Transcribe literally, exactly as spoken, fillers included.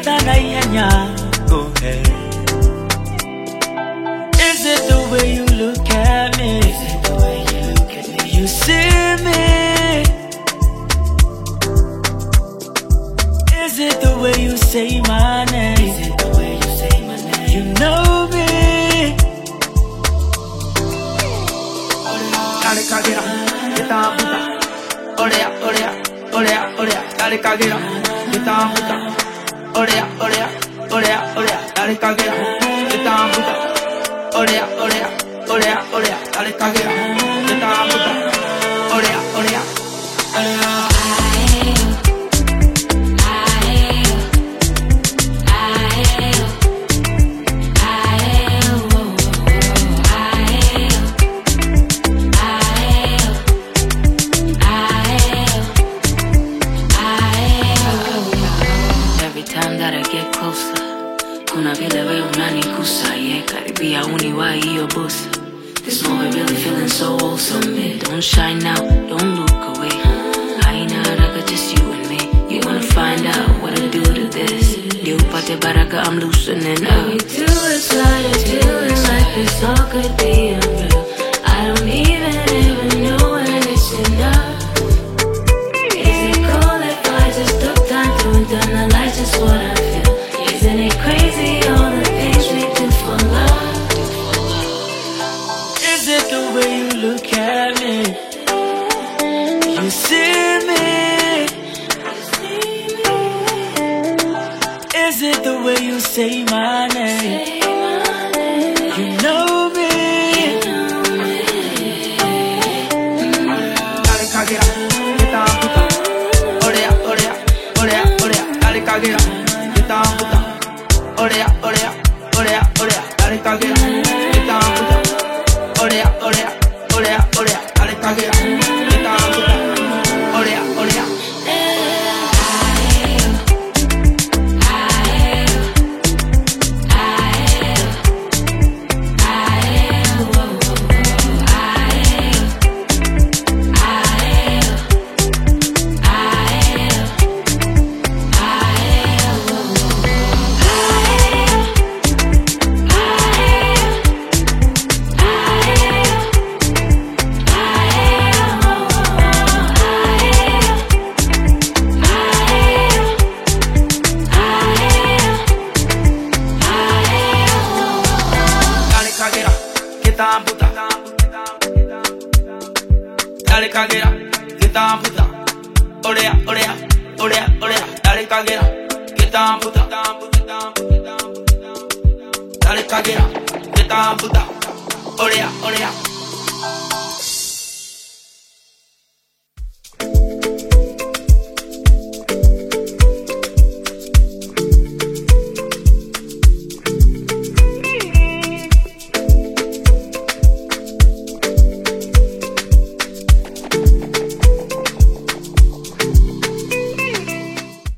Go ahead. Is it the way you look at me? Is it the way you look at me? You see me? Is it the way you say my name? Is it the way you say my name? You know me. Dale kagera, kita buta. Olea, olea, olea, olea. Dale kagera, kita buta. Olea, olea, olea, olea. Dale kagera, kita buta. Olea, olea, olea, olea. Dale kagera, kita buta. Olea, olea, olea. Kuna vile we unanigusa, yeah, karibia uniwahi hiyo busa. This moment really feeling so wholesome, yeah. Don't shine out, don't look away. Haina haraka, just you and me. You wanna find out what I do to this? Ndio upate baraka, I'm loosening up. We do it slide, do it like this all could be unreal. I don't even ever know when it's enough. Is it cool if I just took time to internalize just what I feel? Isn't it crazy all the things we do for love? Is it the way you look at me? You see me? Is it the way you say my name? You know me. Dale kagera, kita buta. Olea, olea, olea, olea. Dale kagera, kita buta. Olea, olea, olea, olea, dale kagera, kita buta. Olea, olea, olea, olea, dale kagera, kita buta. Olea, olea. Dale kagera, kita buta. Olea, olea, olea, olea. Dale kagera, kita buta. Dale kagera, kita buta. Olea, olea.